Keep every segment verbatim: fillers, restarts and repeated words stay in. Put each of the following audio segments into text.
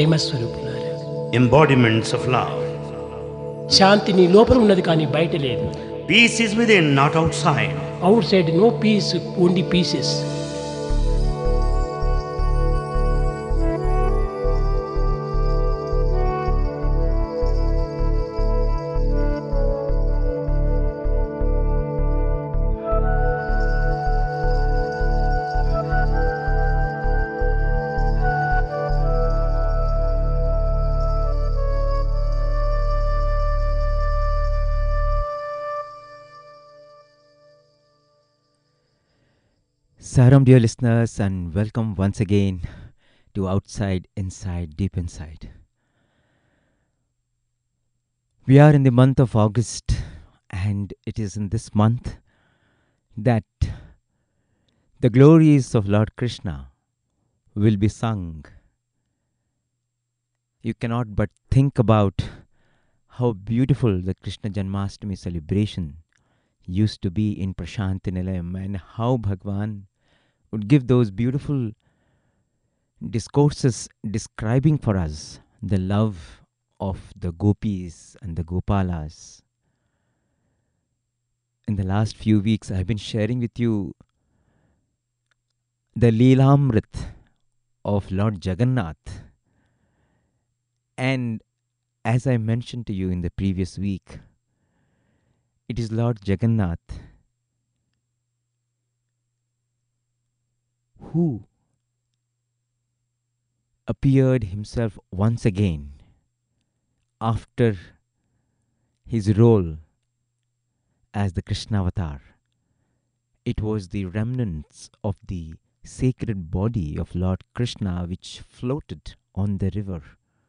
ప్రేమ స్వరూపులారా, embodiments of love. శాంతి నీ లోపల ఉన్నది కానీ బయట లేదు. Peace is within, not outside. Outside no peace, only pieces. Saram, dear listeners, and welcome once again to Outside, Inside, Deep Inside. We are in the month of August, and it is in this month that the glories of Lord Krishna will be sung. You cannot but think about how beautiful the Krishna Janmashtami celebration used to be in Prashanti Nilayam, and how Bhagwan would give those beautiful discourses describing for us the love of the gopis and the gopalas. In the last few weeks, I have been sharing with you the Leelamrit of Lord Jagannath. And as I mentioned to you in the previous week, it is Lord Jagannath who appeared himself once again after his role as the Krishna avatar. It was the remnants of the sacred body of Lord Krishna which floated on the river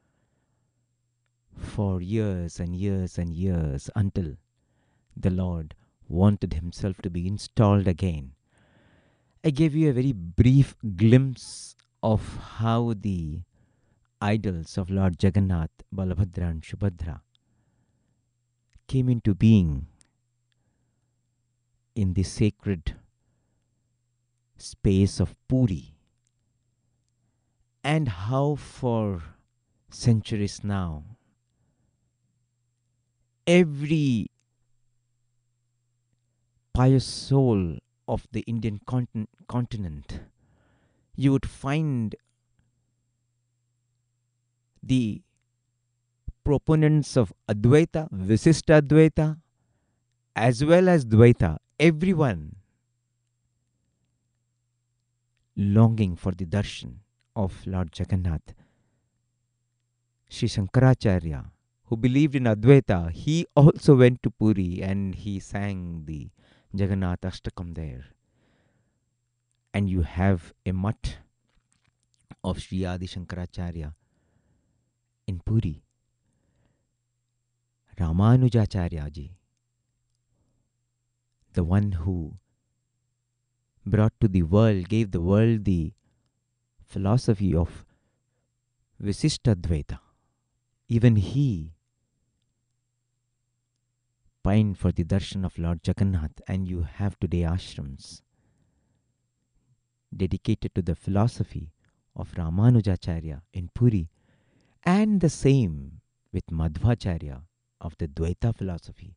for years and years and years until the Lord wanted himself to be installed again. I gave you a very brief glimpse of how the idols of Lord Jagannath, Balabhadra and Subhadra came into being in the sacred space of Puri, and how for centuries now every pious soul of the Indian contin- continent, you would find the proponents of Advaita, Visishta Advaita, as well as Dvaita, everyone longing for the darshan of Lord Jagannath. Sri Shankaracharya, who believed in Advaita, he also went to Puri and he sang the Jagannath Ashtakam there. And you have a mutt of Sri Adi Shankaracharya in Puri. Ramanujacharya ji, the one who brought to the world, gave the world the philosophy of Visishtadvaita. Even he pined for the darshan of Lord Jagannath, and you have today ashrams dedicated to the philosophy of Ramanujacharya in Puri, and the same with Madhvacharya of the Dvaita philosophy.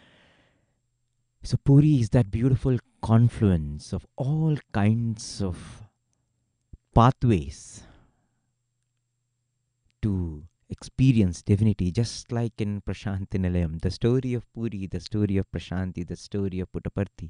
So Puri is that beautiful confluence of all kinds of pathways to experience divinity, just like in Prashanti Nilayam. The story of Puri, the story of Prashanti, the story of Puttaparthi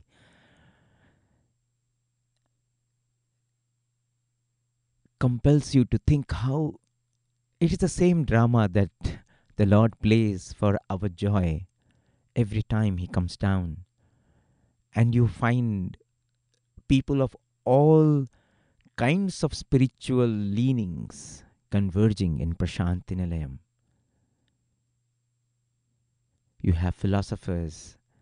compels you to think how it is the same drama that the Lord plays for our joy every time he comes down. And you find people of all kinds of spiritual leanings converging in Prashanti Nilayam. You have philosophers,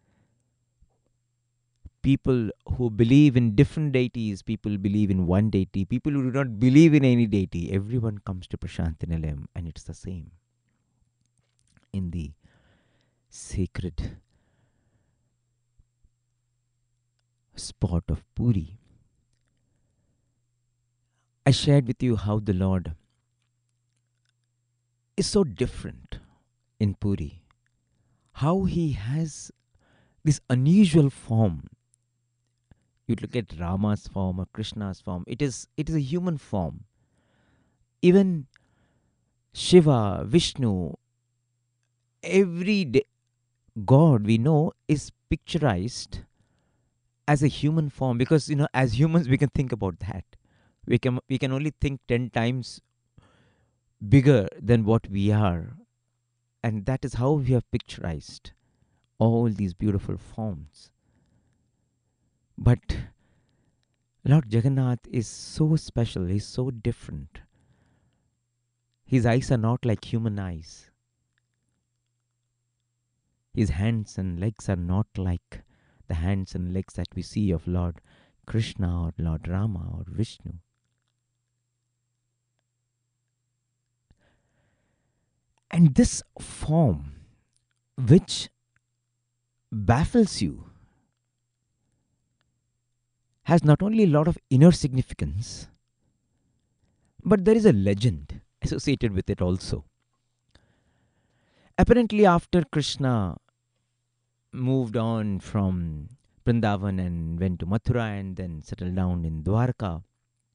people who believe in different deities, people believe in one deity, people who do not believe in any deity. Everyone comes to Prashanti Nilayam, and it's the same in the sacred spot of Puri. I shared with you how the Lord is so different in Puri. How he has this unusual form. You look at Rama's form or Krishna's form. It is it is a human form. Even Shiva, Vishnu, every day, God we know is picturized as a human form, because you know as humans we can think about that. We can we can only think ten times bigger than what we are, and that is how we have picturized all these beautiful forms. But Lord Jagannath is so special, he's so different. His eyes are not like human eyes. His hands and legs are not like the hands and legs that we see of Lord Krishna or Lord Rama or Vishnu. And this form, which baffles you, has not only a lot of inner significance, but there is a legend associated with it also. Apparently, after Krishna moved on from Vrindavan and went to Mathura and then settled down in Dwarka,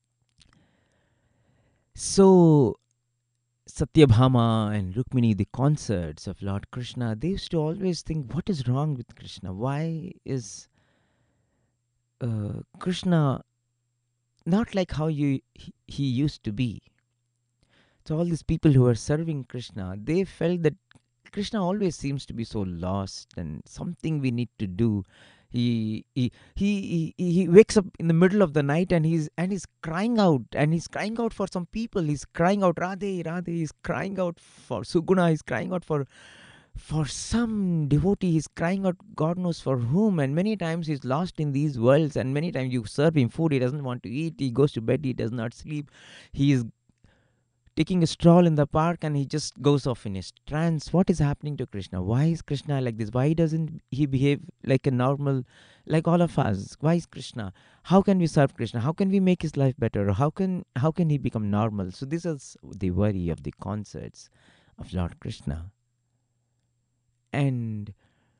so Satyabhama and Rukmini, the consorts of Lord Krishna, they used to always think, what is wrong with Krishna? Why is uh, Krishna not like how you, he, he used to be? So all these people who are serving Krishna, they felt that Krishna always seems to be so lost and something we need to do. He he, he he he wakes up in the middle of the night and he's and he's crying out and he's crying out for some people. He's crying out Radhe, Radhe. He's crying out for Suguna. He's crying out for for some devotee. He's crying out God knows for whom. And many times he's lost in these worlds. And many times you serve him food, he doesn't want to eat. He goes to bed. He does not sleep. He is taking a stroll in the park and he just goes off in his trance. What is happening to Krishna? Why is Krishna like this? Why doesn't he behave like a normal, like all of us? Why is Krishna? How can we serve Krishna? How can we make his life better? How can how can he become normal? So this is the worry of the concerts of Lord Krishna. And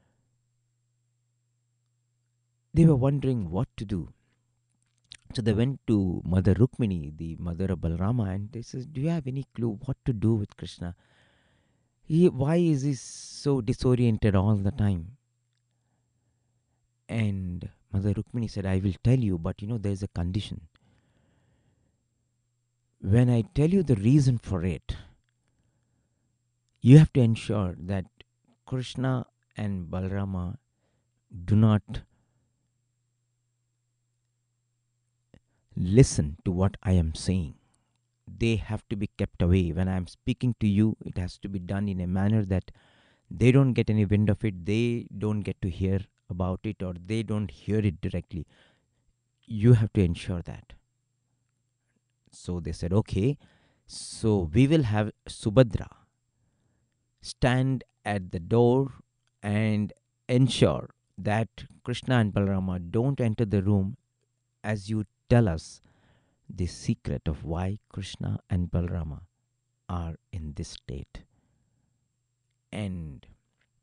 they were wondering what to do. So they went to Mother Rukmini, the mother of Balarama, and they said, do you have any clue what to do with Krishna? He, why is he so disoriented all the time? And Mother Rukmini said, I will tell you, but you know, there is a condition. When I tell you the reason for it, you have to ensure that Krishna and Balarama do not listen to what I am saying. They have to be kept away. When I am speaking to you, it has to be done in a manner that they don't get any wind of it, they don't get to hear about it, or they don't hear it directly. You have to ensure that. So they said, okay, so we will have Subhadra stand at the door and ensure that Krishna and Balarama don't enter the room as you tell us the secret of why Krishna and Balarama are in this state. And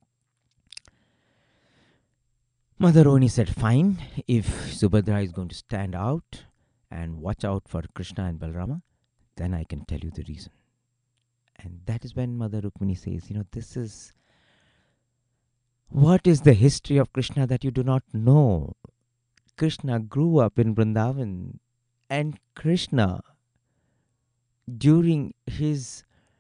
Mother Oni said, fine, if Subhadra is going to stand out and watch out for Krishna and Balarama, then I can tell you the reason. And that is when Mother Rukmini says, you know, this is, what is the history of Krishna that you do not know? Krishna grew up in Vrindavan, and Krishna, during his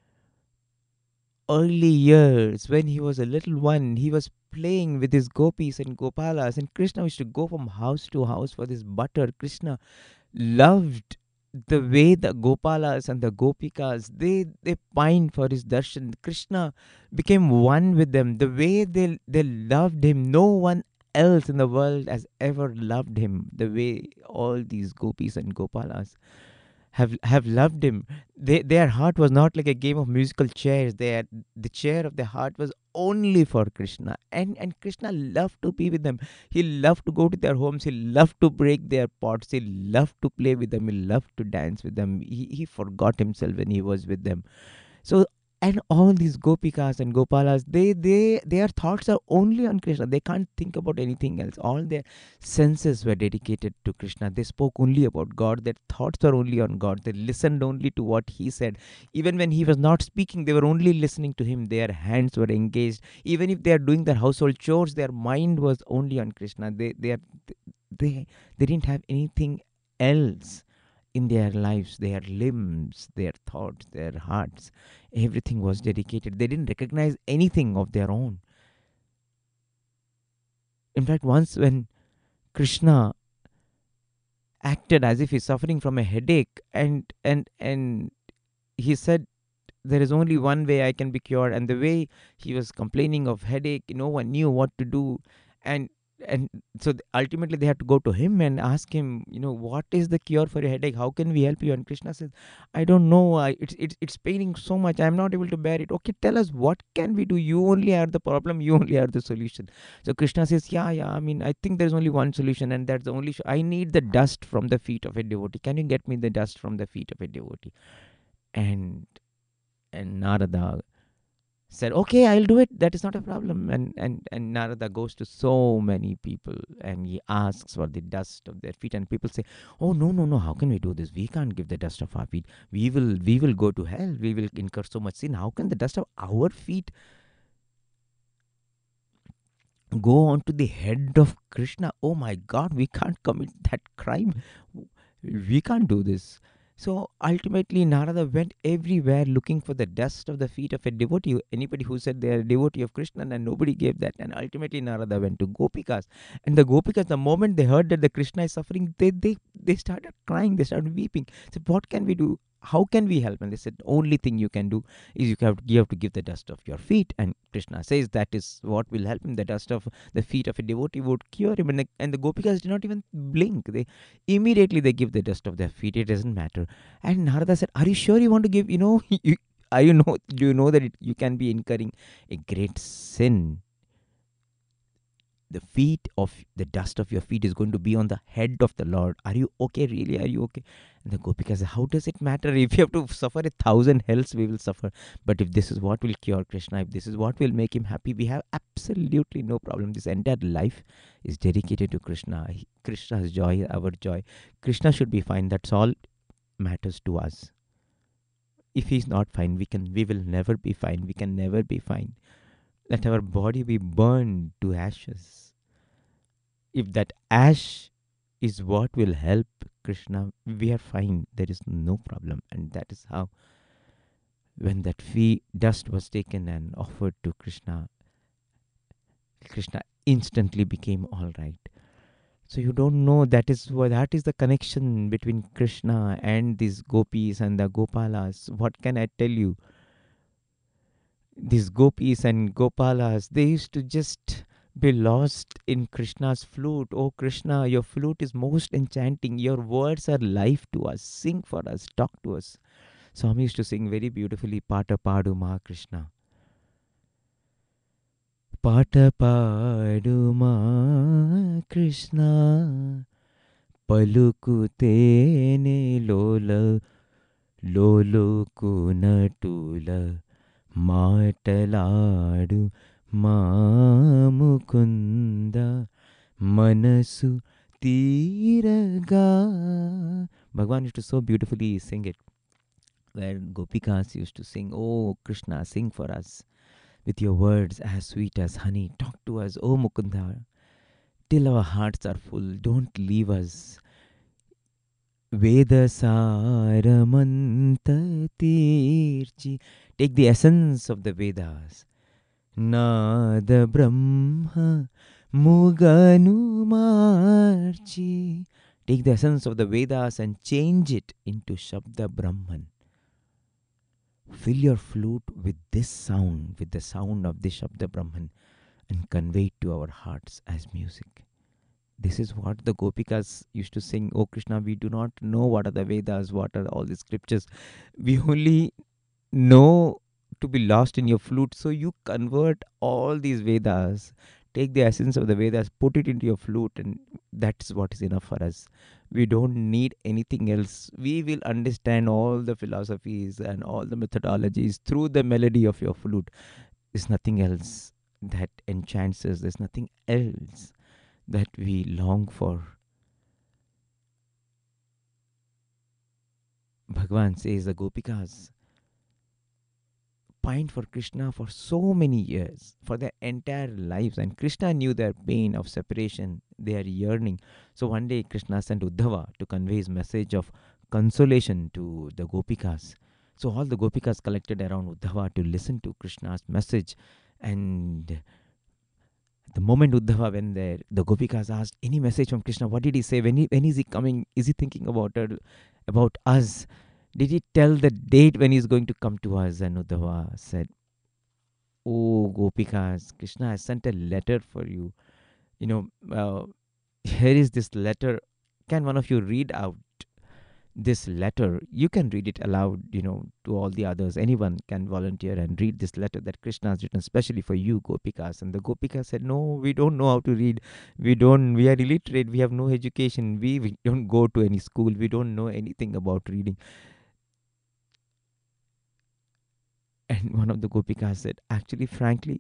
early years, when he was a little one, he was playing with his gopis and gopalas, and Krishna used to go from house to house for this butter. Krishna loved the way the gopalas and the gopikas, they, they pined for his darshan. Krishna became one with them. The way they, they loved him, no one else in the world has ever loved him the way all these gopis and gopalas have have loved him. They, their heart was not like a game of musical chairs. They had, the chair of their heart was only for Krishna, and and Krishna loved to be with them. He loved to go to their homes. He loved to break their pots. He loved to play with them. He loved to dance with them. He, he forgot himself when he was with them. So And all these gopikas and gopalas, they they their thoughts are only on Krishna. They can't think about anything else. All their senses were dedicated to Krishna. They spoke only about God. Their thoughts were only on God. They listened only to what he said. Even when he was not speaking, they were only listening to him. Their hands were engaged. Even if they are doing their household chores, their mind was only on Krishna. They they are, they they didn't have anything else in their lives. Their limbs, their thoughts, their hearts, everything was dedicated. They didn't recognize anything of their own. In fact, once when Krishna acted as if he's suffering from a headache, and and and he said, there is only one way I can be cured. And the way he was complaining of headache, no one knew what to do. And and so th- ultimately they had to go to him and ask him, you know, what is the cure for your headache? How can we help you? And Krishna says, I don't know. I, it's it's it's paining so much. I'm not able to bear it. Okay, tell us, what can we do? You only are the problem. You only are the solution. So Krishna says, yeah, yeah. I mean, I think there's only one solution, and that's the only. Sh- I need the dust from the feet of a devotee. Can you get me the dust from the feet of a devotee? And and Narada said, okay, I'll do it. That is not a problem. And, and, and Narada goes to so many people and he asks for the dust of their feet. And people say, oh, no, no, no. How can we do this? We can't give the dust of our feet. We will, we will go to hell. We will incur so much sin. How can the dust of our feet go onto the head of Krishna? Oh my God, we can't commit that crime. We can't do this. So ultimately, Narada went everywhere looking for the dust of the feet of a devotee, anybody who said they are a devotee of Krishna, and nobody gave that. And ultimately, Narada went to Gopikas. And the Gopikas, the moment they heard that the Krishna is suffering, they they, they started crying, they started weeping. So what can we do? How can we help? And they said, only thing you can do is you have, you have to give the dust of your feet. And Krishna says that is what will help him. The dust of the feet of a devotee would cure him. And the, and the Gopikas did not even blink. They immediately they give the dust of their feet. It doesn't matter. And Narada said, are you sure you want to give, you know, you, are you know, do you know that it, you can be incurring a great sin? The feet of the dust of your feet is going to be on the head of the Lord. Are you okay? Really? Are you okay? And the Gopika said, how does it matter? If you have to suffer a thousand hells, we will suffer. But if this is what will cure Krishna, if this is what will make him happy, we have absolutely no problem. This entire life is dedicated to Krishna. Krishna's joy, our joy. Krishna should be fine. That's all matters to us. If he's not fine, we can we will never be fine. We can never be fine. Let our body be burned to ashes. If that ash is what will help Krishna, we are fine. There is no problem. And that is how, when that fee dust was taken and offered to Krishna, Krishna instantly became all right. So you don't know, that is what that is the connection between Krishna and these gopis and the gopalas. What can I tell you? These gopis and gopalas, they used to just be lost in Krishna's flute. Oh Krishna, your flute is most enchanting. Your words are life to us. Sing for us, talk to us. Swami used to sing very beautifully, Pata Padu Ma Krishna. Pata Padu Ma Krishna, Paluku Tene Lola, Lolo Kunatula, Mataladu Ma Mukunda, Manasu Tiraga. Bhagwan used to so beautifully sing it, where Gopikas used to sing, oh Krishna, sing for us with your words as sweet as honey. Talk to us, oh Mukunda, till our hearts are full. Don't leave us. Veda Saramanta Tirchi. Take the essence of the Vedas. Nada Brahma Muganu Marchi. Take the essence of the Vedas and change it into Shabda Brahman. Fill your flute with this sound, with the sound of the Shabda Brahman, and convey it to our hearts as music. This is what the Gopikas used to sing. Oh Krishna, we do not know what are the Vedas, what are all the scriptures. We only know to be lost in your flute. So you convert all these Vedas, Take the essence of the Vedas, put it into your flute, and that's what is enough for us. We don't need anything else. We will understand all the philosophies and all the methodologies through the melody of your flute. There's nothing else that enchants us. There's nothing else that we long for. Bhagavan says the Gopikas pined for Krishna for so many years, for their entire lives, and Krishna knew their pain of separation, their yearning. So one day Krishna sent Uddhava to convey his message of consolation to the Gopikas. So all the Gopikas collected around Uddhava to listen to Krishna's message, and the moment Uddhava went there, the Gopikas asked, any message from Krishna? What did he say? When, he, when is he coming? Is he thinking about her, about us? Did he tell the date when he's going to come to us? And Uddhava said, oh, Gopikas, Krishna has sent a letter for you. You know, uh, here is this letter. Can one of you read out this letter? You can read it aloud, you know, to all the others. Anyone can volunteer and read this letter that Krishna has written, especially for you, Gopikas. And the Gopikas said, no, we don't know how to read. We don't, we are illiterate. We have no education. We, we don't go to any school. We don't know anything about reading. And one of the Gopikas said, actually, frankly,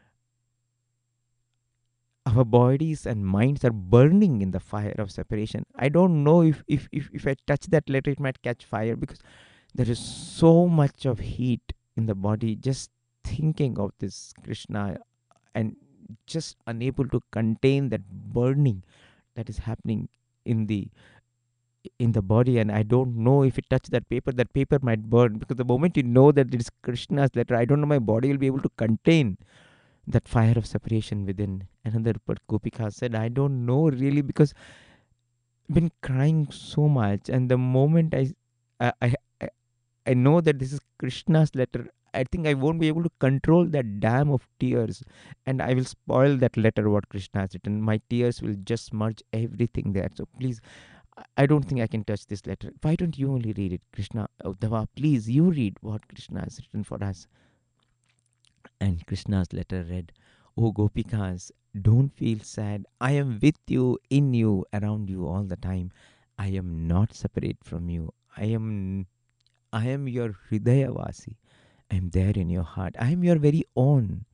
our bodies and minds are burning in the fire of separation. I don't know if, if, if, if I touch that letter, it might catch fire, because there is so much of heat in the body just thinking of this Krishna, and just unable to contain that burning that is happening in the in the body. And I don't know if it touch that paper, that paper might burn, because the moment you know that it is Krishna's letter, I don't know my body will be able to contain that fire of separation within. Another but Gopika said, I don't know really, because I've been crying so much, and the moment I I I, I, I know that this is Krishna's letter, I think I won't be able to control that dam of tears, and I will spoil that letter what Krishna has written. My tears will just smudge everything there. So please, I don't think I can touch this letter. Why don't you only read it, Krishna? Uddhava, please, you read what Krishna has written for us. And Krishna's letter read, oh Gopikas, don't feel sad. I am with you, in you, around you all the time. I am not separate from you. I am I am your Hridayavasi. I am there in your heart. I am your very own.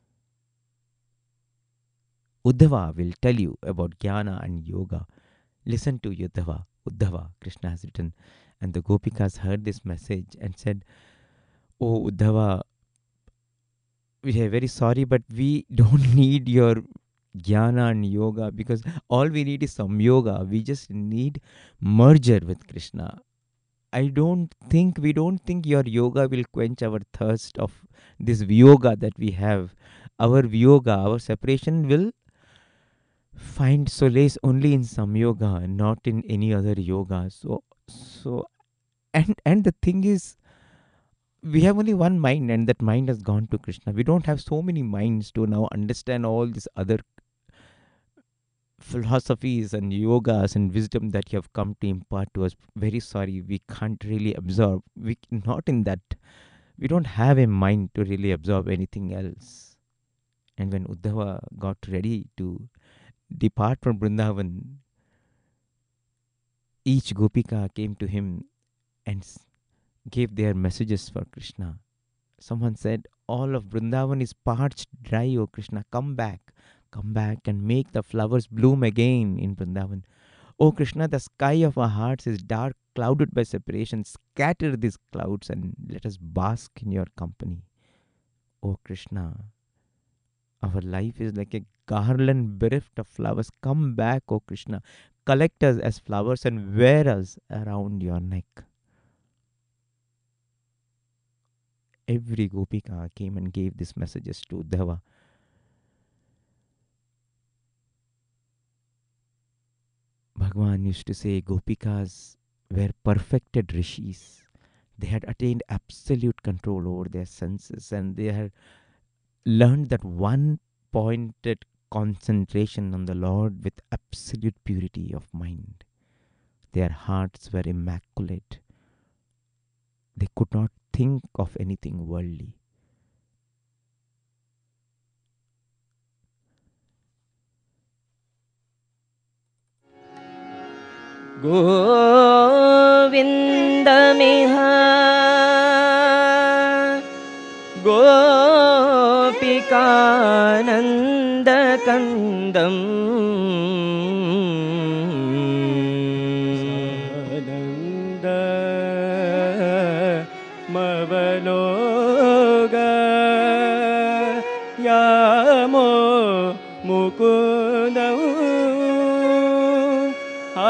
Uddhava will tell you about Jnana and Yoga. Listen to Uddhava. Uddhava, Krishna has written. And the Gopikas heard this message and said, oh Uddhava, we are very sorry, but we don't need your Jnana and Yoga, because all we need is Samyoga. We just need merger with Krishna. I don't think, we don't think your yoga will quench our thirst of this Vyoga that we have. Our Vyoga, our separation will find solace only in Samyoga, not in any other yoga. So, so, and and the thing is, we have only one mind, and that mind has gone to Krishna. We don't have so many minds to now understand all these other philosophies and yogas and wisdom that you have come to impart to us. Very sorry, we can't really absorb. We not in that. We don't have a mind to really absorb anything else. And when Uddhava got ready to depart from Vrindavan, each Gopika came to him and gave their messages for Krishna. Someone said, all of Vrindavan is parched dry, O Krishna. Come back. Come back and make the flowers bloom again in Vrindavan. O Krishna, the sky of our hearts is dark, clouded by separation. Scatter these clouds and let us bask in your company. O Krishna, our life is like a garland bereft of flowers. Come back, O Krishna. Collect us as flowers and wear us around your neck. Every Gopika came and gave these messages to Uddhava. Bhagavan used to say Gopikas were perfected rishis. They had attained absolute control over their senses, and they had learned that one pointed concentration on the Lord with absolute purity of mind. Their hearts were immaculate. They could not think of anything worldly. गोविन्दमिह गोपिकानन्दकन्दम् आनन्द मवलोग यामो मुकुन्दौ आ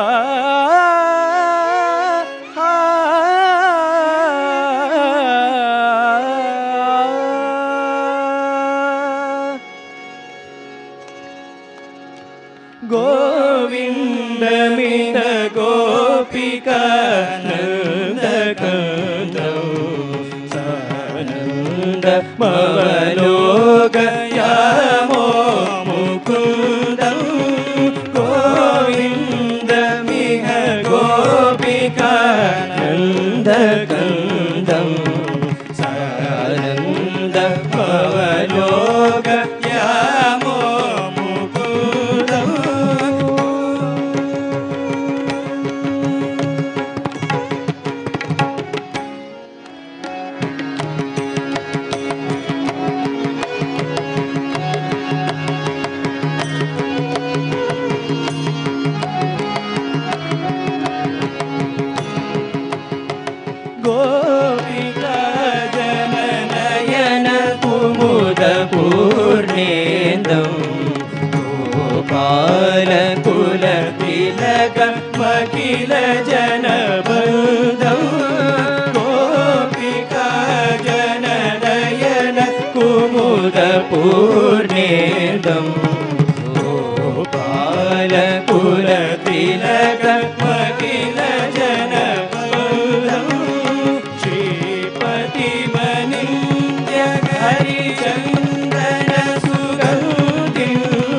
गोविन्दमित गोपिकानन्दकन्दौ सानन्द मवलोक यामो मुकुन्दौ गोविन्दमिह गोपिकानन्दकन्दं सानन्द मवलोक यामो पूर्णेन्दं गोपालकुलतिलकमखिल जनबन्धं गोपिका जननयन कुमुदपूर्णेन्दं गोपालकुलतिलकमखिल जनबन्धं श्रीपतिमनिन्द्य हरिचन्दन सुगन्धिं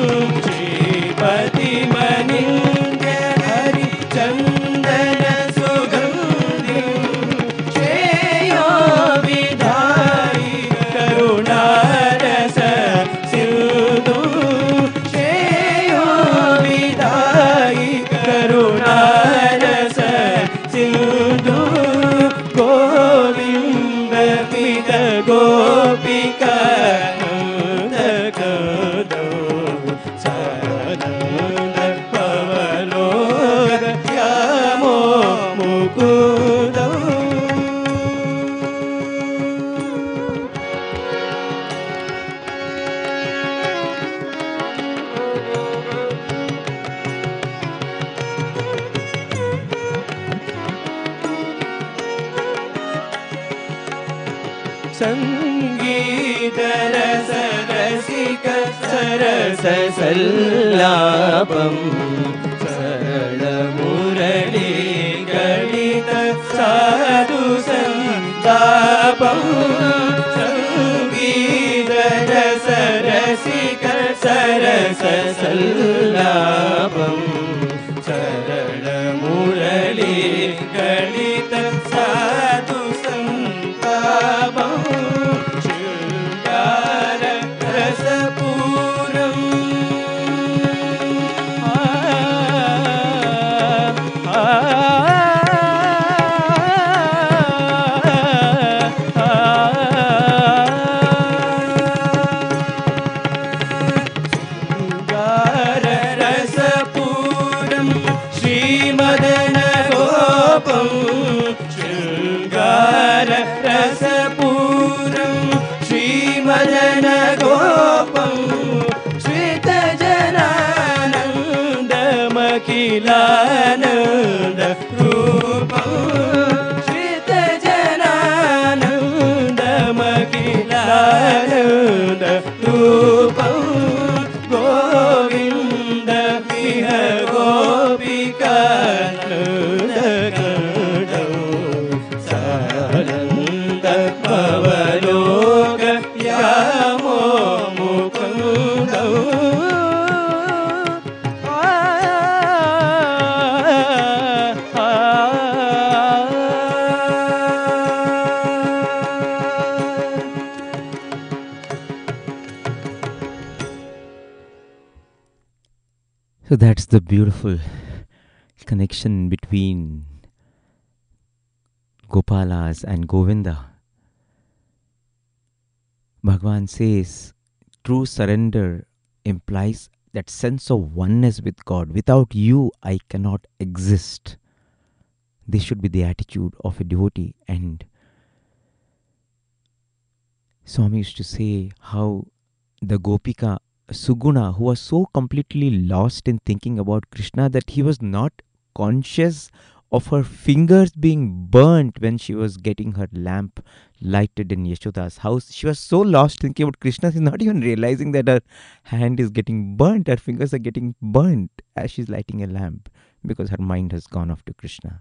श्रीपतिमनिन्द्य हरिचन्दन सुगन्धिं श्रेयो विधायि करुणारस सिन्धु श्रेयो विधायि करुणारस सिन्धु गोविन्दपित गोपिकानन्दकन्दौ सानन्द पवलोक यामो मुकुन्दौ संगीतरस रसिक सरस सल्लापं सरलमुरली गणित साधु संतापं संगीतरस रसिक सरस सल्लापं सरलमुरली गणित साधु संतापं श्रीमदन गोपं शृङ्गार रसपूरं श्रीमदन गोपं श्रितजनानन्दमखिलानन्द रूपं श्रितजनानन्दमखिलानन्द रूपं गोविन्द इह गोपिकानन्दकन्दौ सानन्द पवलोक यामो मुकुन्दौ So that's the beautiful connection between Gopalas and Govinda. Bhagavan says true surrender implies that sense of oneness with God. Without you, I cannot exist. This should be the attitude of a devotee. And Swami used to say how the Gopika Suguna, who was so completely lost in thinking about Krishna that he was not conscious of her fingers being burnt when she was getting her lamp lighted in Yashoda's house. She was so lost thinking about Krishna, she's not even realizing that her hand is getting burnt, her fingers are getting burnt as she's lighting a lamp, because her mind has gone off to Krishna.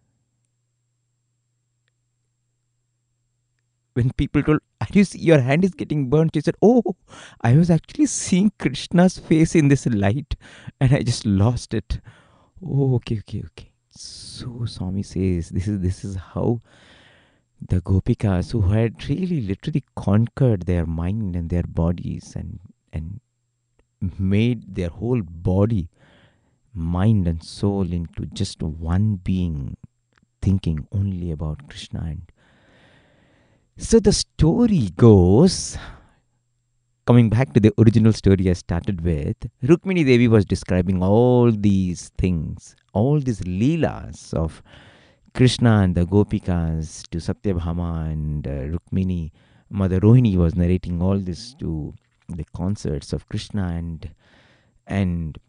When people told, "Are you see, your hand is getting burnt," she said, "Oh, I was actually seeing Krishna's face in this light and I just lost it." Oh, okay, okay, okay. So Swami says this is this is how the Gopikas, who had really literally conquered their mind and their bodies and and made their whole body, mind and soul into just one being, thinking only about Krishna. And so the story goes, coming back to the original story I started with, Rukmini Devi was describing all these things, all these leelas of Krishna and the Gopikas to Satyabhama and uh, Rukmini. Mother Rohini was narrating all this to the concerts of Krishna, and and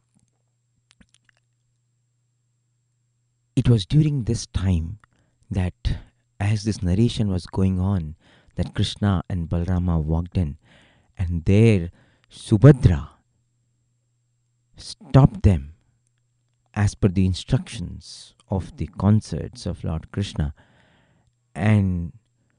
it was during this time that, as this narration was going on, that Krishna and Balrama walked in, and there Subhadra stopped them as per the instructions of the concerts of Lord Krishna. And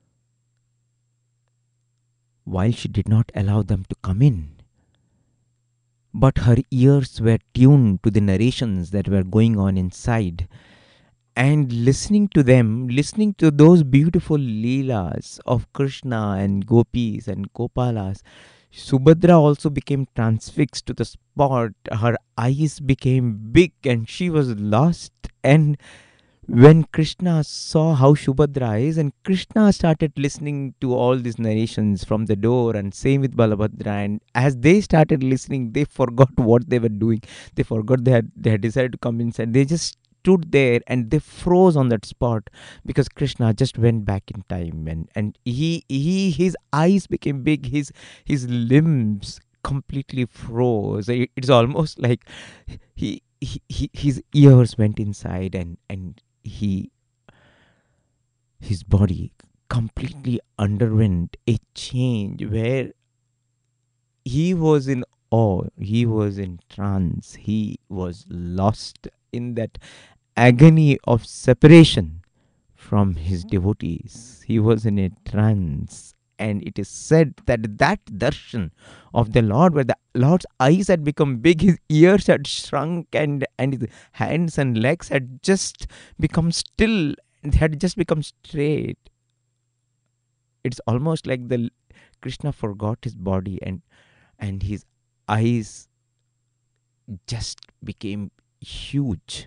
while she did not allow them to come in, but her ears were tuned to the narrations that were going on inside, and listening to them, listening to those beautiful leelas of Krishna and gopis and gopalas, Subhadra also became transfixed to the spot. Her eyes became big and she was lost. And when Krishna saw how Subhadra is, and Krishna started listening to all these narrations from the door, and same with Balabhadra, and as they started listening, they forgot what they were doing. They forgot they had, they had decided to come inside. They just stood there and they froze on that spot, because Krishna just went back in time, and and he he his eyes became big, his his limbs completely froze. It- It's almost like he, he, he his ears went inside, and and he his body completely underwent a change where he was in awe, he was in trance, he was lost in that agony of separation from his devotees. He was in a trance, and it is said that that darshan of the Lord, where the Lord's eyes had become big, his ears had shrunk, and and his hands and legs had just become still, they had just become straight. It's almost like the Krishna forgot his body, and and his eyes just became huge,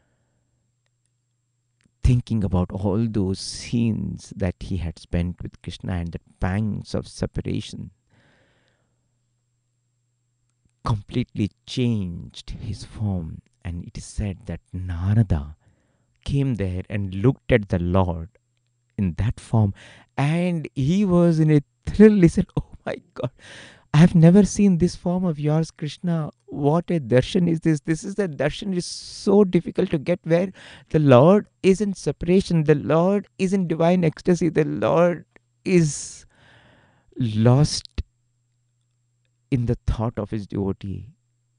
thinking about all those scenes that he had spent with Krishna, and the pangs of separation completely changed his form. And it is said that Narada came there and looked at the Lord in that form, and he was in a thrill. He said, "Oh my God, I have never seen this form of yours, Krishna. What a darshan is this? This is the darshan is so difficult to get, where the Lord is in separation, the Lord is in divine ecstasy, the Lord is lost in the thought of his devotee."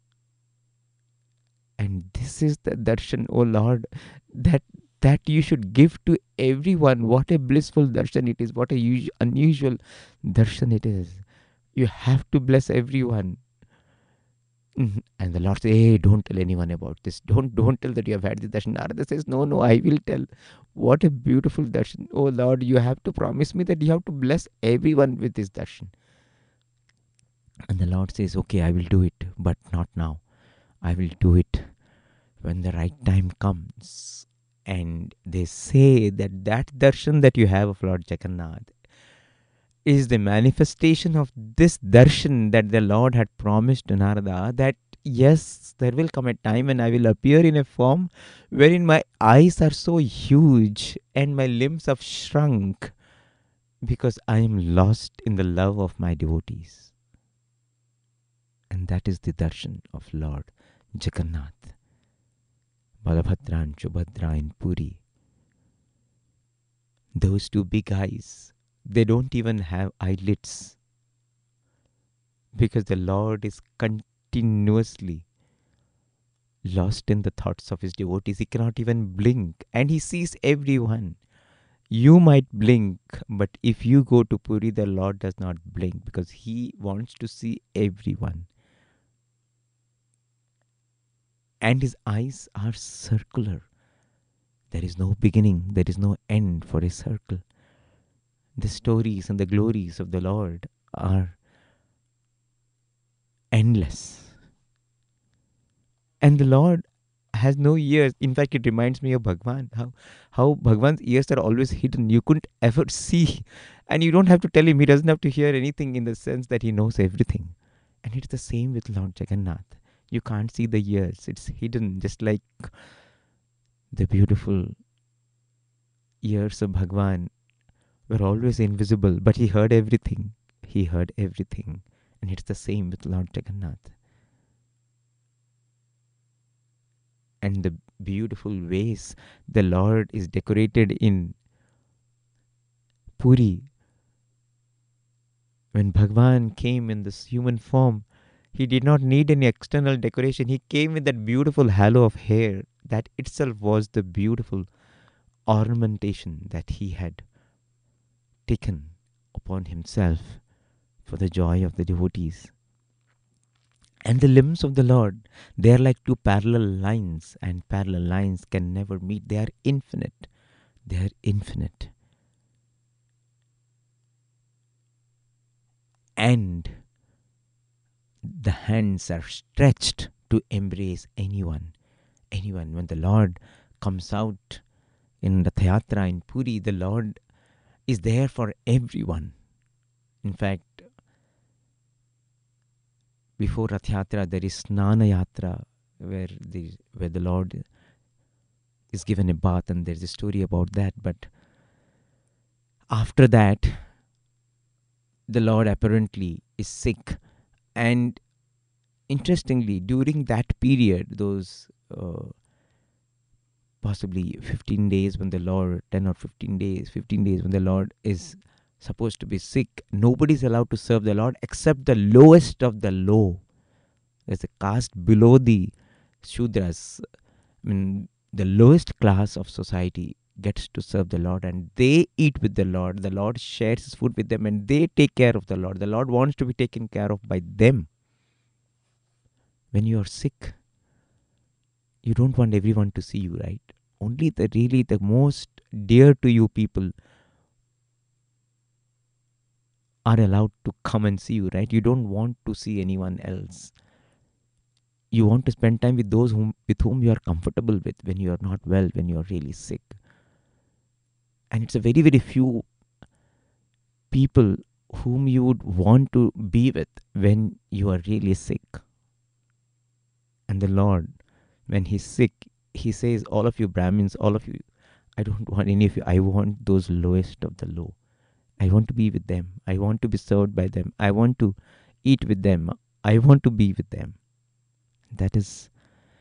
And this is the darshan, O Lord, that that you should give to everyone. What a blissful darshan it is, what a us- unusual darshan it is. You have to bless everyone. Mhm. And the Lord says, "Hey, don't tell anyone about this. Don't don't tell that you have had this darshan." Narada says, "No, no, I will tell." What a beautiful darshan. Oh Lord, you have to promise me that you have to bless everyone with this darshan. And the Lord says, "Okay, I will do it, but not now. I will do it when the right time comes. And they say that that darshan that you have of Lord Jagannath is the manifestation of this darshan that the Lord had promised to Narada, that yes, there will come a time when I will appear in a form wherein my eyes are so huge and my limbs have shrunk because I am lost in the love of my devotees. And that is the darshan of Lord Jagannath, Balabhadra and Subhadra in Puri. Those two big eyes, they don't even have eyelids because the Lord is continuously lost in the thoughts of his devotees. He cannot even blink and he sees everyone. You might blink, but if you go to Puri, the Lord does not blink because he wants to see everyone. And his eyes are circular. There is no beginning, there is no end for a circle. The stories and the glories of the Lord are endless. And the Lord has no ears. In fact, it reminds me of Bhagwan. How, how Bhagwan's ears are always hidden. You couldn't ever see. And you don't have to tell him. He doesn't have to hear anything in the sense that he knows everything. And it's the same with Lord Jagannath. You can't see the ears. It's hidden, just like the beautiful ears of Bhagwan were always invisible. But he heard everything. He heard everything. And it's the same with Lord Jagannath. And the beautiful ways the Lord is decorated in Puri. When Bhagwan came in this human form, he did not need any external decoration. He came with that beautiful halo of hair. That itself was the beautiful ornamentation that he had taken upon himself for the joy of the devotees. And the limbs of the Lord, they are like two parallel lines, and parallel lines can never meet. They are infinite. They are infinite. And the hands are stretched to embrace anyone. Anyone. When the Lord comes out in the Rath-yatra in Puri, the Lord is there for everyone. In fact, before Rath-yatra, there is Snana Yatra, where the where the Lord is given a bath, and there's a story about that. But after that, the Lord apparently is sick. And interestingly, during that period, those uh, possibly fifteen days when the Lord, ten or fifteen days, fifteen days when the Lord is supposed to be sick, nobody is allowed to serve the Lord except the lowest of the low. There's a caste below the Shudras. I mean, the lowest class of society gets to serve the Lord, and they eat with the Lord. The Lord shares his food with them, and they take care of the Lord. The Lord wants to be taken care of by them. When you are sick, you don't want everyone to see you, right? Only the really the most dear to you people are allowed to come and see you, right? You don't want to see anyone else. You want to spend time with those whom, with whom you are comfortable with when you are not well, when you are really sick. And it's a very, very few people whom you would want to be with when you are really sick. And the Lord, when he's sick, he says, all of you Brahmins, all of you, I don't want any of you. I want those lowest of the low. I want to be with them. I want to be served by them. I want to eat with them. I want to be with them. That is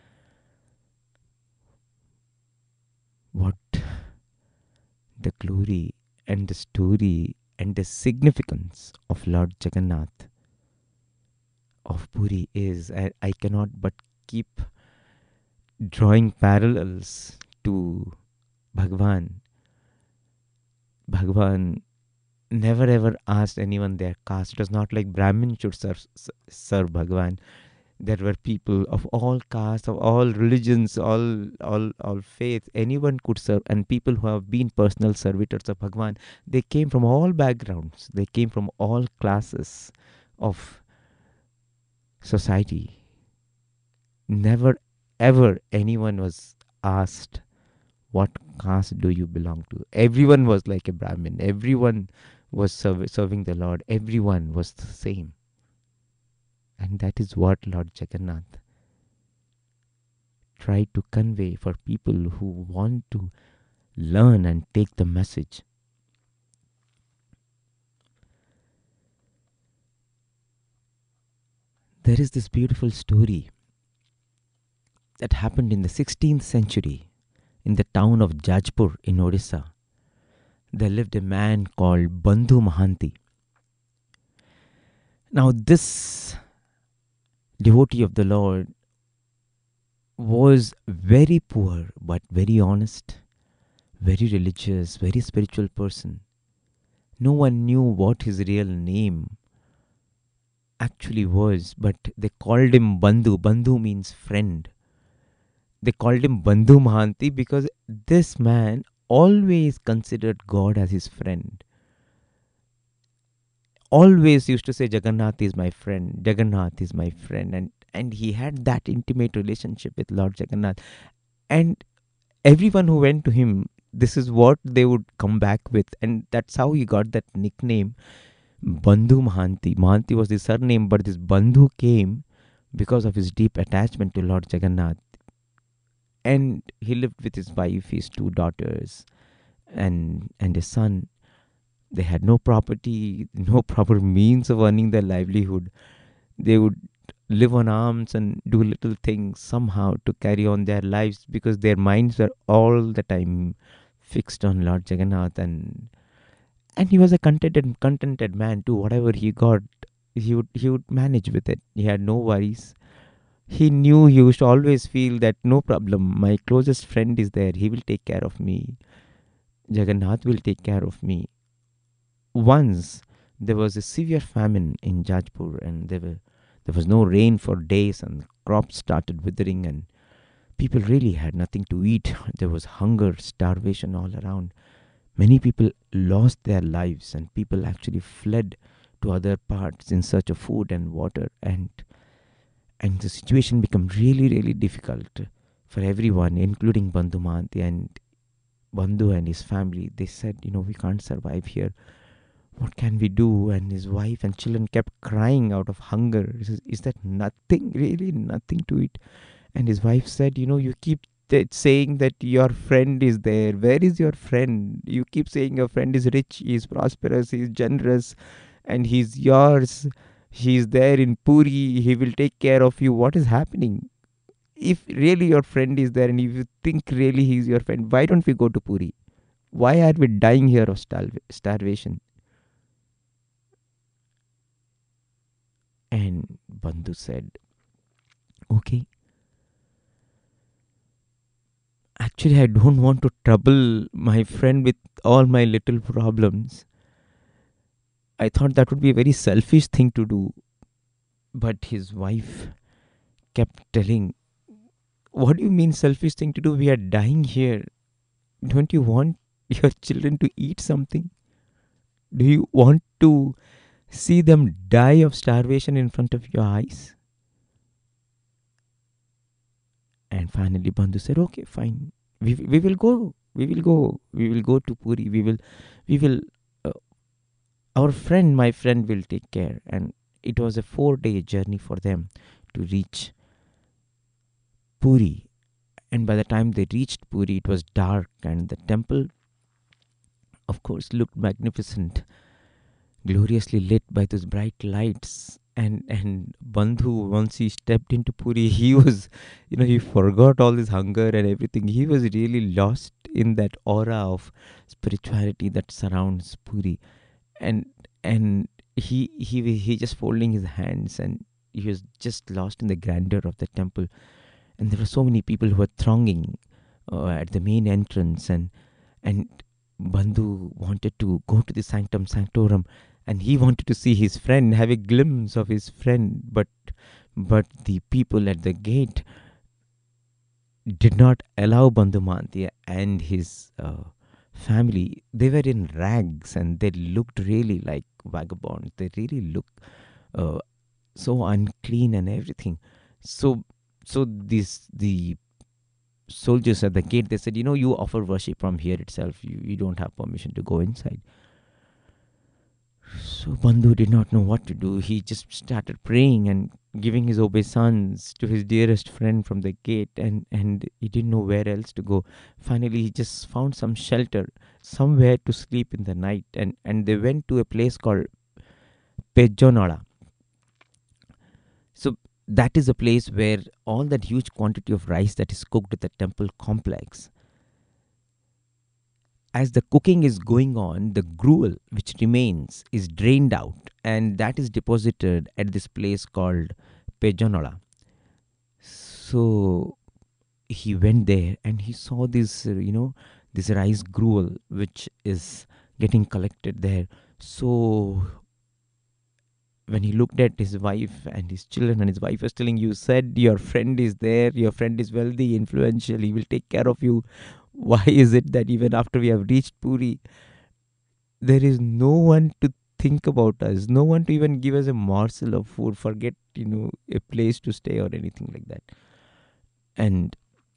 what the glory and the story and the significance of Lord Jagannath of Puri is. I, I cannot but keep drawing parallels to Bhagwan. Bhagwan never ever asked anyone their caste. It was not like Brahmin should serve, serve Bhagwan. There were people of all castes, of all religions, all, all, all faiths. Anyone could serve. And people who have been personal servitors of Bhagwan, they came from all backgrounds. They came from all classes of society. Never ever anyone was asked, what caste do you belong to? Everyone was like a Brahmin. Everyone was serv- serving the Lord. Everyone was the same. And that is what Lord Jagannath tried to convey for people who want to learn and take the message. There is this beautiful story that happened in the sixteenth century in the town of Jajpur in Odisha. There lived a man called Bandhu Mahanti. Now, this devotee of the Lord was very poor but very honest, very religious, very spiritual person. No one knew what his real name actually was, but they called him Bandhu. Bandhu means friend. They called him Bandhu Mahanti because this man always considered God as his friend. Always used to say, Jagannath is my friend, Jagannath is my friend. And, and he had that intimate relationship with Lord Jagannath. And everyone who went to him, this is what they would come back with. And that's how he got that nickname, Bandhu Mahanti. Mahanti was his surname, but this Bandhu came because of his deep attachment to Lord Jagannath. And he lived with his wife, his two daughters, and and his son. They had no property, no proper means of earning their livelihood. They would live on alms and do little things somehow to carry on their lives because their minds were all the time fixed on Lord Jagannath. And and he was a contented contented man too. Whatever he got, he would he would manage with it. He had no worries. He knew, he used to always feel that no problem, my closest friend is there, he will take care of me. Jagannath will take care of me. Once there was a severe famine in Jajpur, and there were there was no rain for days, and crops started withering, and people really had nothing to eat. There was hunger, starvation all around. Many people lost their lives, and people actually fled to other parts in search of food and water. And And the situation became really, really difficult for everyone, including Bandhu Mahanti and Bandhu and his family. They said, you know, we can't survive here. What can we do? And his wife and children kept crying out of hunger. He says, is that nothing, really nothing to eat? And his wife said, you know, you keep th- saying that your friend is there. Where is your friend? You keep saying your friend is rich, he is prosperous, he is generous, and he's yours. He's there in Puri, he will take care of you. What is happening? If really your friend is there and if you think really he's your friend, why don't we go to Puri? Why are we dying here of starv- starvation? And Bandhu said, okay, actually I don't want to trouble my friend with all my little problems. I thought that would be a very selfish thing to do. But his wife kept telling, what do you mean selfish thing to do? We are dying here. Don't you want your children to eat something? Do you want to see them die of starvation in front of your eyes? And finally Bandhu said, okay, fine. We, we will go. We will go. We will go to Puri. We will, we will Our friend, my friend will take care. And it was a four-day journey for them to reach Puri. And by the time they reached Puri, it was dark, and the temple, of course, looked magnificent, gloriously lit by those bright lights. And and Bandhu, once he stepped into Puri, he was, you know, he forgot all his hunger and everything. He was really lost in that aura of spirituality that surrounds Puri. And and he he he just folding his hands, and he was just lost in the grandeur of the temple. And there were so many people who were thronging uh, at the main entrance, and and Bandhu wanted to go to the sanctum sanctorum, and he wanted to see his friend, have a glimpse of his friend, but but the people at the gate did not allow Bandhu Mahanti and his uh, family. They were in rags, and they looked really like vagabonds. They really looked uh, so unclean and everything. So so this the soldiers at the gate, they said, you know, you offer worship from here itself. You, you don't have permission to go inside. So Bandhu did not know what to do. He just started praying and giving his obeisance to his dearest friend from the gate, and, and he didn't know where else to go. Finally, he just found some shelter, somewhere to sleep in the night, and, and they went to a place called Pejonala. So that is a place where all that huge quantity of rice that is cooked at the temple complex, as the cooking is going on, the gruel which remains is drained out, and that is deposited at this place called Pejonala. So he went there and he saw this, uh, you know, this rice gruel which is getting collected there. So when he looked at his wife and his children, and his wife was telling, you said your friend is there, your friend is wealthy, influential, he will take care of you. Why is it that even after we have reached Puri, there is no one to think about us, no one to even give us a morsel of food, forget, you know, a place to stay or anything like that? And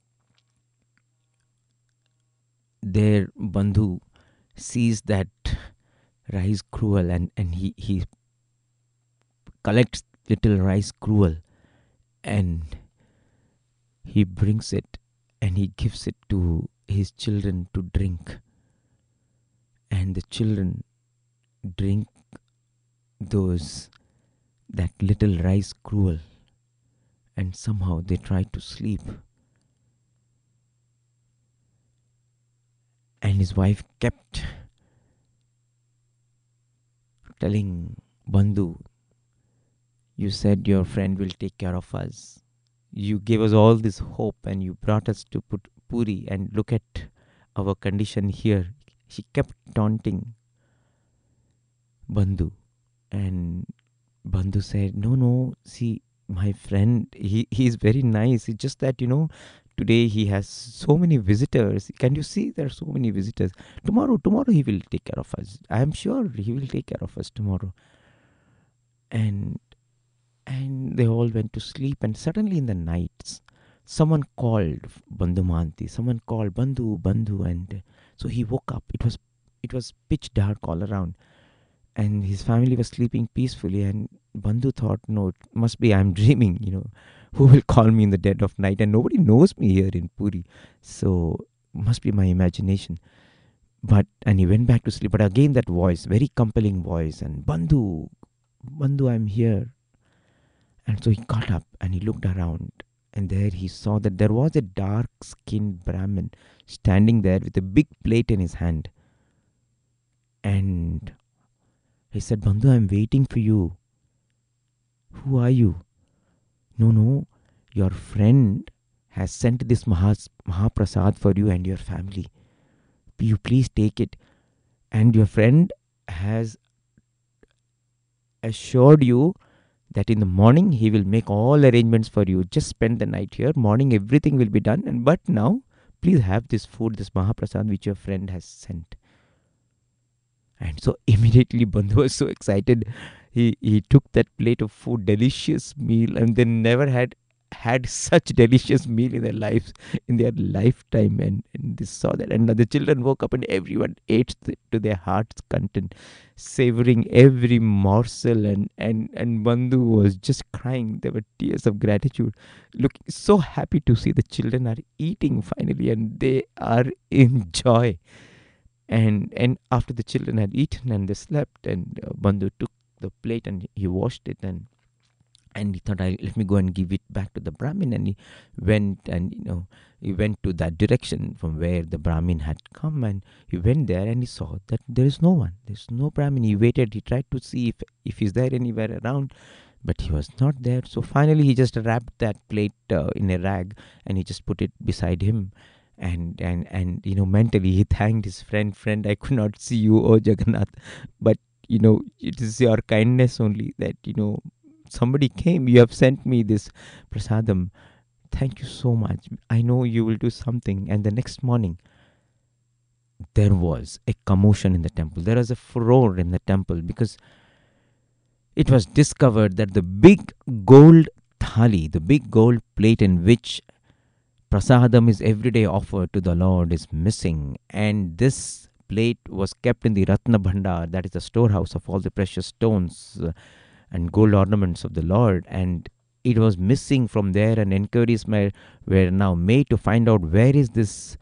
there Bandhu sees that rice gruel, and, and he, he collects little rice gruel and he brings it and he gives it to his children to drink. And the children drink those, that little rice gruel, and somehow they try to sleep. And his wife kept telling Bandhu, you said your friend will take care of us. You gave us all this hope and you brought us to Put- Puri, and look at our condition here. She kept taunting Bandhu. And Bandhu said, no, no, see, my friend, he, he is very nice. It's just that, you know, today he has so many visitors. Can you see there are so many visitors? Tomorrow, tomorrow he will take care of us. I am sure he will take care of us tomorrow. And and they all went to sleep. And suddenly in the nights, someone called Bandhu Mahanti. Someone called Bandhu, Bandhu. And so he woke up. It was it was pitch dark all around. And his family was sleeping peacefully. And Bandhu thought, no, it must be I'm dreaming, you know. Who will call me in the dead of night? And nobody knows me here in Puri. So must be my imagination. But, and he went back to sleep. But again that voice, very compelling voice. And Bandhu, Bandhu, I'm here. And so he got up and he looked around. And there he saw that there was a dark-skinned Brahmin standing there with a big plate in his hand. And he said, Bandhu, I'm waiting for you. Who are you? No, no, your friend has sent this Mahas, Mahaprasad for you and your family. You please take it. And your friend has assured you that in the morning he will make all arrangements for you. Just spend the night here. Morning everything will be done. And but now, please have this food, this Mahaprasad which your friend has sent. And so immediately Bandhu was so excited. He he took that plate of food, delicious meal, and they never had had such delicious meal in their lives, in their lifetime. And, and they saw that. And the children woke up and everyone ate th- to their heart's content, savoring every morsel. And, and, and Bandhu was just crying. There were tears of gratitude, looking so happy to see the children are eating finally, and they are in joy. And and after the children had eaten and they slept, and uh, Bandhu took the plate and he washed it, and and he thought, I, let me go and give it back to the Brahmin. And he went and, you know, he went to that direction from where the Brahmin had come, and he went there and he saw that there is no one. There's no Brahmin. He waited. He tried to see if, if he's there anywhere around, but he was not there. So finally he just wrapped that plate uh, in a rag and he just put it beside him. And, and, and, you know, mentally he thanked his friend, friend, I could not see you, oh Jagannath, but, you know, it is your kindness only that, you know, somebody came, you have sent me this prasadam. Thank you so much. I know you will do something. And the next morning, there was a commotion in the temple. There was a furore in the temple because it was discovered that the big gold thali, the big gold plate in which prasadam is every day offered to the Lord, is missing. And this plate was kept in the Ratna Bhandar, that is the storehouse of all the precious stones uh, and gold ornaments of the Lord. And it was missing from there, and inquiries were, were now made to find out where is this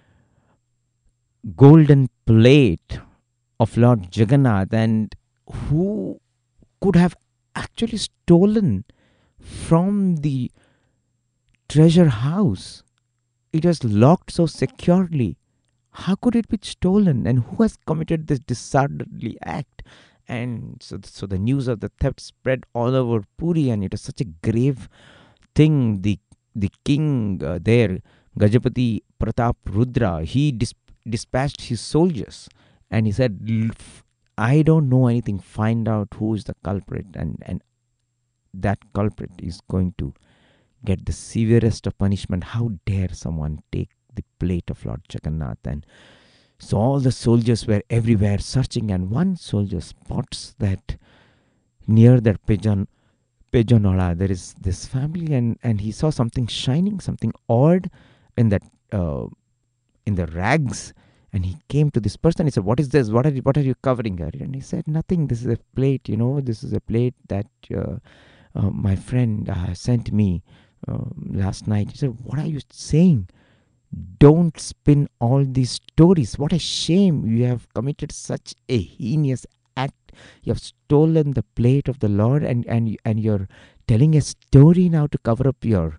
golden plate of Lord Jagannath, and who could have actually stolen from the treasure house. It was locked so securely. How could it be stolen? And who has committed this disorderly act? And so, so the news of the theft spread all over Puri, and it was such a grave thing. The the king uh, there, Gajapati Pratap Rudra, he dis- dispatched his soldiers, and he said, I don't know anything. Find out who is the culprit, and and that culprit is going to get the severest of punishment. How dare someone take the plate of Lord Jagannath? And so all the soldiers were everywhere searching, and one soldier spots that near that pigeon Pejanola there is this family, and, and he saw something shining, something odd in that uh, in the rags. And he came to this person. He said, "What is this? What are you, what are you covering here?" And he said, "Nothing. This is a plate. You know, this is a plate that uh, uh, my friend uh, sent me uh, last night." He said, "What are you saying? Don't spin all these stories. What a shame! You have committed such a heinous act. You have stolen the plate of the Lord, and and and you're telling a story now to cover up your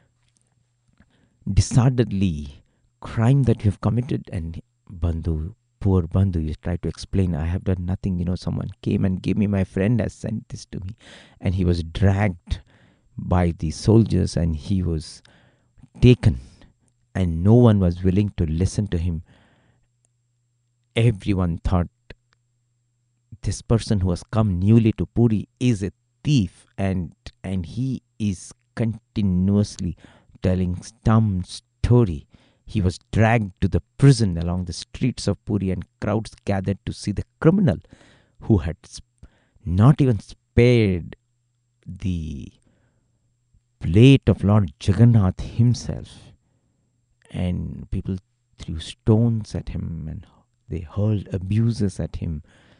disorderly crime that you have committed." And Bandhu, poor Bandhu, he tried to explain, "I have done nothing. You know, someone came and gave me, my friend has sent this to me." And he was dragged by the soldiers, and he was taken, and no one was willing to listen to him. Everyone thought this person who has come newly to Puri is a thief, and and he is continuously telling some story. He was dragged to the prison along the streets of Puri, and crowds gathered to see the criminal who had sp- not even spared the plate of Lord Jagannath himself. And people threw stones at him, and they hurled abuses at him.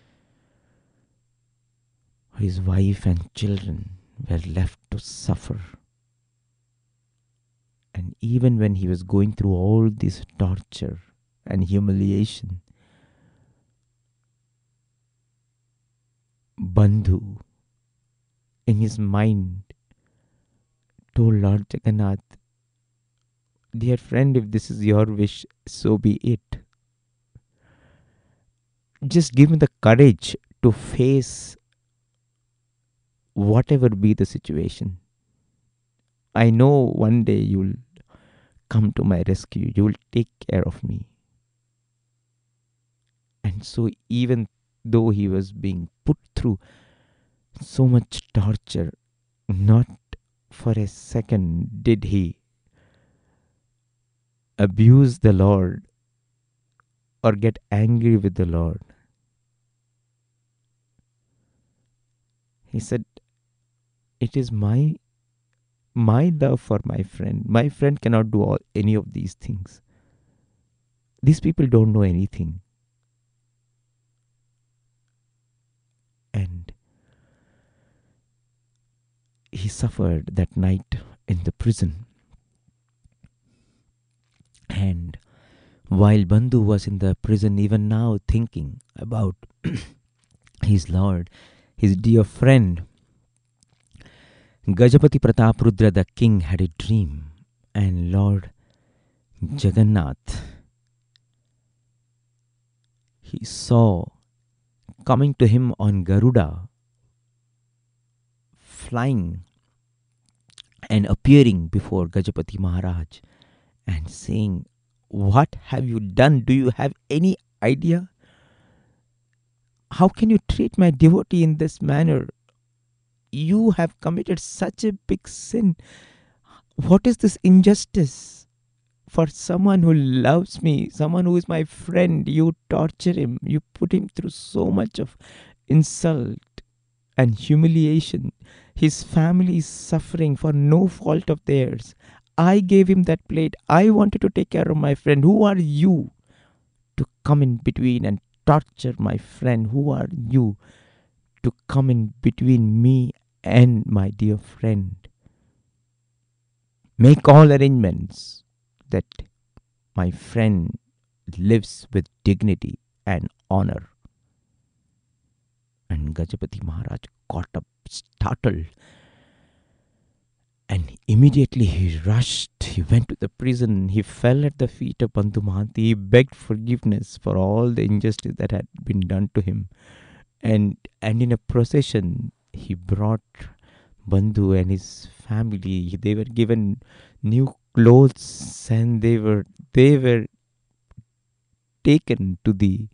His wife and children were left to suffer. And even when he was going through all this torture and humiliation, Bandhu, in his mind, told Lord Jagannath, "Dear friend, if this is your wish, so be it. Just give me the courage to face whatever be the situation. I know one day you will come to my rescue. You will take care of me." And so even though he was being put through so much torture, not for a second did he abuse the Lord or get angry with the Lord. He said, "It is my my love for my friend. My friend cannot do all, any of these things. These people don't know anything." And he suffered that night in the prison. And while Bandhu was in the prison, even now thinking about his Lord, his dear friend, Gajapati Pratap Rudra the king had a dream, and Lord Jagannath, he saw coming to him on Garuda, flying and appearing before Gajapati Maharaj and saying, "What have you done? Do you have any idea? How can you treat my devotee in this manner? You have committed such a big sin. What is this injustice? For someone who loves me, someone who is my friend, you torture him. You put him through so much of insult. and humiliation. His family is suffering for no fault of theirs. I gave him that plate. I wanted to take care of my friend. Who are you to come in between and torture my friend? Who are you to come in between me and my dear friend? Make all arrangements that my friend lives with dignity and honor. And Gajapati Maharaj got up startled, and immediately he rushed. He went to the prison. He fell at the feet of Bandhu Mahanti. He begged forgiveness for all the injustice that had been done to him. And, and in a procession, he brought Bandhu and his family. They were given new clothes, and they were they were taken to the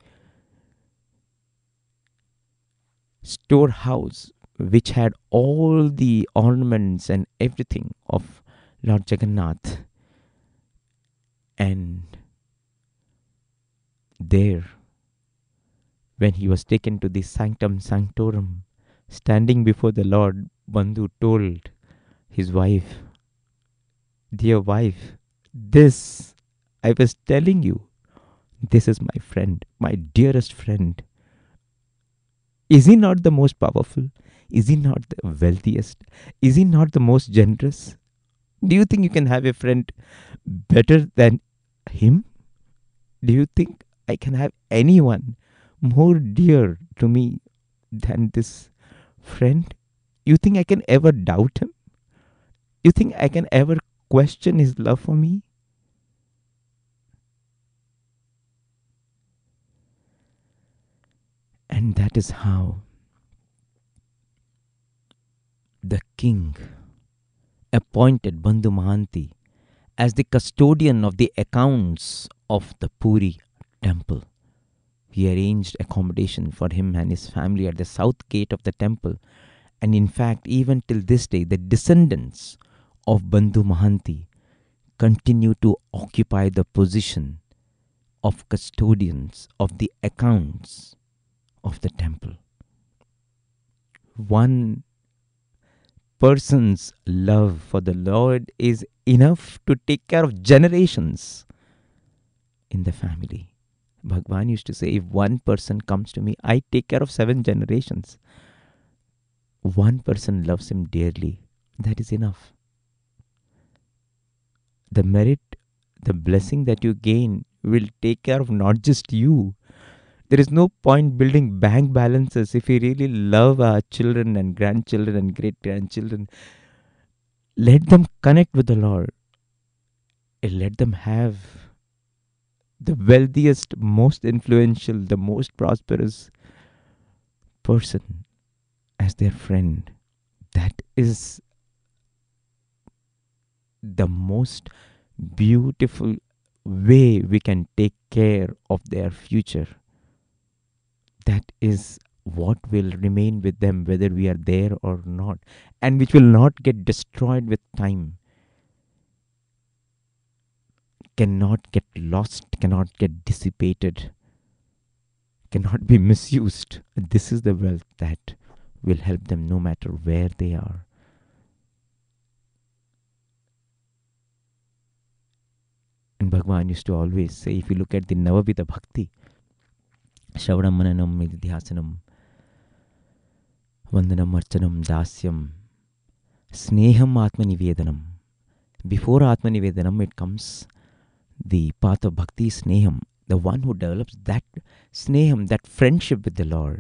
storehouse, which had all the ornaments and everything of Lord Jagannath. And there, when he was taken to the sanctum sanctorum, standing before the Lord, Bandhu told his wife, "Dear wife, this, I was telling you, this is my friend, my dearest friend. Is he not the most powerful? Is he not the wealthiest? Is he not the most generous? Do you think you can have a friend better than him? Do you think I can have anyone more dear to me than this friend? You think I can ever doubt him? You think I can ever question his love for me?" And that is how the king appointed Bandhu Mahanti as the custodian of the accounts of the Puri temple. He arranged accommodation for him and his family at the south gate of the temple. And in fact, even till this day, the descendants of Bandhu Mahanti continue to occupy the position of custodians of the accounts of the temple. One person's love for the Lord is enough to take care of generations in the family. Bhagwan used to say, if one person comes to me, I take care of seven generations. One person loves him dearly. That is enough. The merit, the blessing that you gain will take care of not just you. There is no point building bank balances if we really love our children and grandchildren and great-grandchildren. Let them connect with the Lord. And let them have the wealthiest, most influential, the most prosperous person as their friend. That is the most beautiful way we can take care of their future. That is what will remain with them whether we are there or not, and which will not get destroyed with time, cannot get lost, cannot get dissipated, cannot be misused. This is the wealth that will help them no matter where they are. And Bhagwan used to always say, if you look at the Navavida Bhakti, Shravanam, Mananam, Nididhyasanam, Vandanam, Archanam, Dasyam, Sneham, Atmanivedanam. Before Atmanivedanam, it comes the path of Bhakti, Sneham, the one who develops that Sneham, that friendship with the Lord.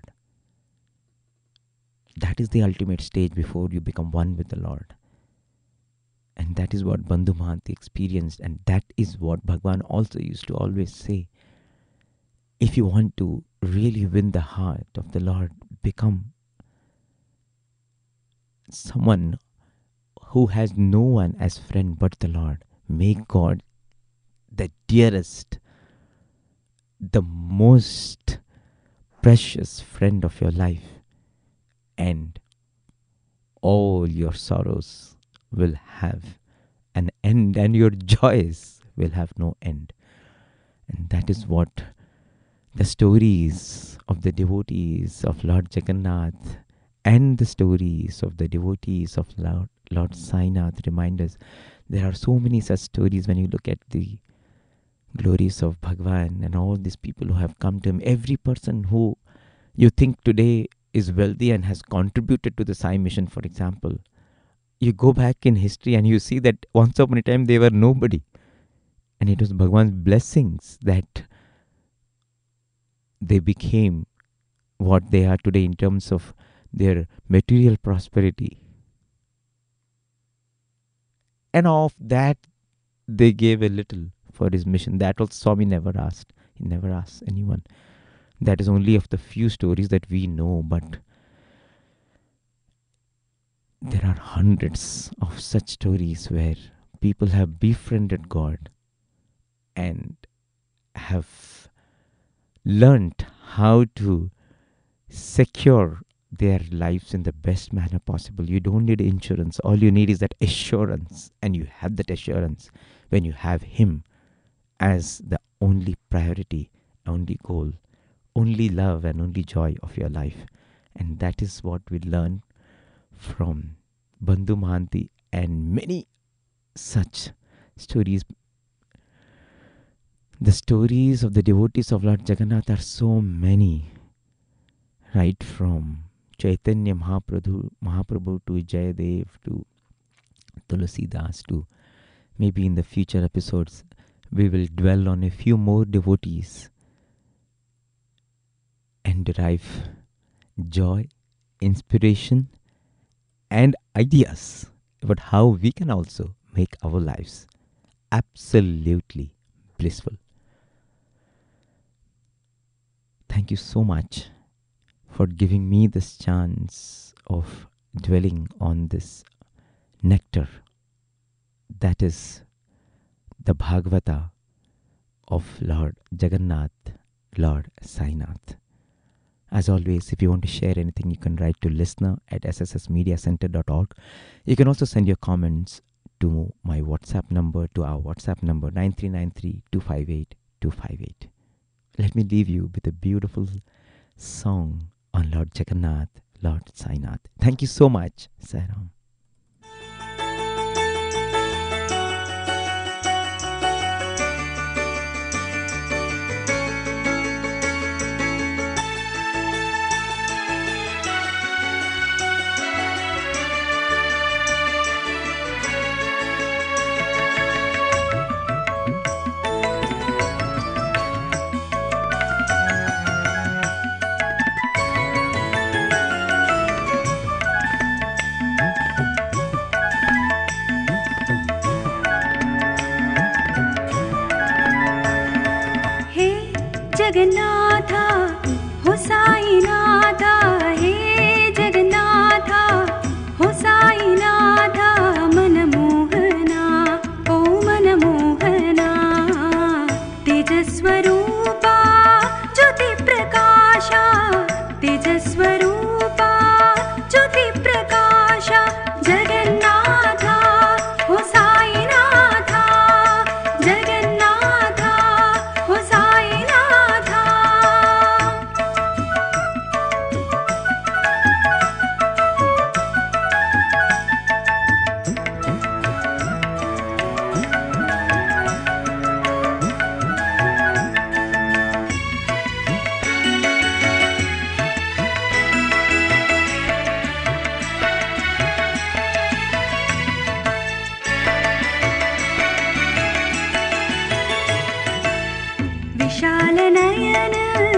That is the ultimate stage before you become one with the Lord. And that is what Bandhu Mahanti experienced, and that is what Bhagwan also used to always say. If you want to really win the heart of the Lord, become someone who has no one as friend but the Lord. Make God the dearest, the most precious friend of your life, and all your sorrows will have an end and your joys will have no end. And that is what the stories of the devotees of Lord Jagannath And the stories of the devotees of Lord, Lord Sainath remind us there are so many such stories when you look at the glories of Bhagwan and all these people who have come to him. Every person who you think today is wealthy and has contributed to the Sai mission, for example, you go back in history and you see that once upon a time they were nobody. And it was Bhagwan's blessings that they became what they are today in terms of their material prosperity. And of that, they gave a little for his mission. That also Swami never asked. He never asked anyone. That is only of the few stories that we know, but there are hundreds of such stories where people have befriended God and have learnt how to secure their lives in the best manner possible. You don't need insurance. All you need is that assurance, and you have that assurance when you have Him as the only priority, only goal, only love and only joy of your life. And that is what we learn from Bandhu Mahanti and many such stories. The stories of the devotees of Lord Jagannath are so many, right from Chaitanya Mahaprabhu, Mahaprabhu to Jayadev to Tulsidas to maybe in the future episodes we will dwell on a few more devotees and derive joy, inspiration and ideas about how we can also make our lives absolutely blissful. Thank you so much for giving me this chance of dwelling on this nectar that is the Bhagavata of Lord Jagannath, Lord Sainath. As always, if you want to share anything, you can write to listener at s s s media center dot org. You can also send your comments to my WhatsApp number, to our WhatsApp number nine three nine three, two five eight, two five eight. Let me leave you with a beautiful song on Lord Jagannath, Lord Sainath. Thank you so much, Sairam. Jagannatha हो साईनाथा, हे जगन्नाथा हो साईनाथा, मनमोहना ओ मनमोहना, तेजस्वरूपा ज्योति प्रकाशा, तेजस्वरूपा ज्योति प्रकाशा, जगन्नाथा हो साईनाथा, जगन्नाथा हो साईनाथा. विशाल नयन